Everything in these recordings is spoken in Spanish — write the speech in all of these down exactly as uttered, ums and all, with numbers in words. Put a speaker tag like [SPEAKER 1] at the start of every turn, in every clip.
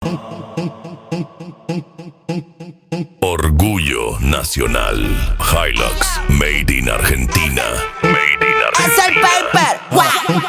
[SPEAKER 1] Orgullo nacional. Hilux, made in Argentina. Made in Argentina.
[SPEAKER 2] Es el paper. Wow.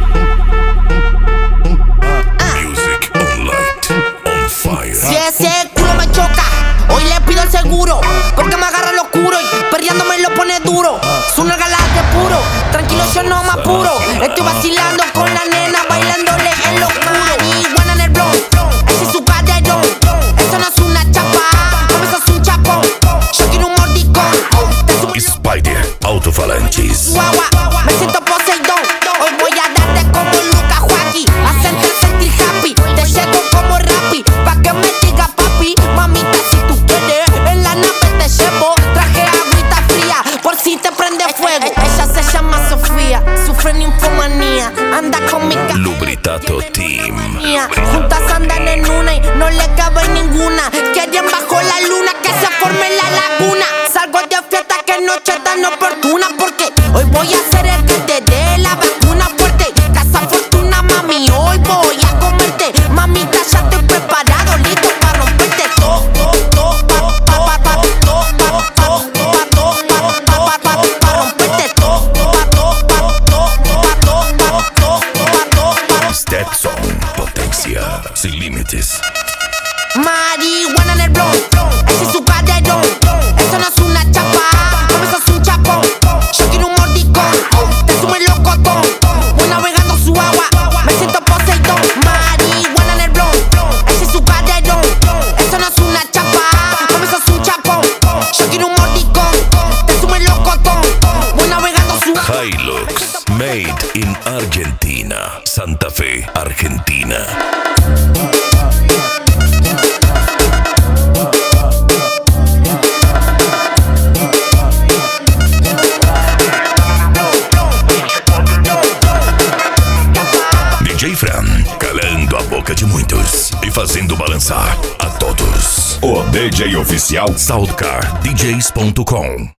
[SPEAKER 1] Music on light, on fire.
[SPEAKER 2] Si ese culo me choca, hoy le pido el seguro, porque me agarra lo oscuro y perreando me lo pone duro. Es una galante puro, tranquilo yo no me apuro. Estoy vacilando con la nena, bailándole en lo oscuro. Marihuana en el blog, ese es su cadero. Eso no es una chapa, como eso es un chapón. Yo quiero un mordicón.
[SPEAKER 1] Spider Autofalanges.
[SPEAKER 2] Guagua, me siento Poseidón. Hoy voy a darte como Luca Joaquín, hacerte sentir happy. Te llego como Rappi, pa' que me diga papi. Mamita, si tú quieres, en la nave te llevo. Traje agüita fría, por si te prende fuego. Ella se llama Sofía, sufre ninfomanía. Anda con mi ca...
[SPEAKER 1] Lubritato Team.
[SPEAKER 2] Juntas andan en una y no le cabe ninguna. Quieren bajo la luna que se forme la laguna. Salgo de fiesta, que noche tan oportuna, porque hoy voy a ser el que te dé la vacuna fuerte. Casa fortuna, mami, hoy voy a comerte. Mamita, ya estoy preparado, listo para romperte todo, todo, pa, pa, pa, pa, todo, pa, pa, pa, todo, pa, pa, pa, pa, pa, romperte todo, pa, todo, pa, todo, pa, todo, pa, todo, pa, todo, pa.
[SPEAKER 1] Stetson, potencia sin límites.
[SPEAKER 2] Marihuana en el blog, ese es su cadero. Eso no es una chapa, como eso es un chapón. Yo quiero un mordicón, te sume el locotón. Voy navegando su agua, me siento Poseidón. Marihuana en el blog, ese es su cadero. Eso no es una chapa, como eso es un chapón. Yo quiero un mordicón, te sume el locotón. Voy navegando su agua.
[SPEAKER 1] Hilux, made in Argentina. Santa Fe, Argentina. D J Fran, calando a boca de muitos e fazendo balançar a todos. O D J oficial Southcar D Js ponto com.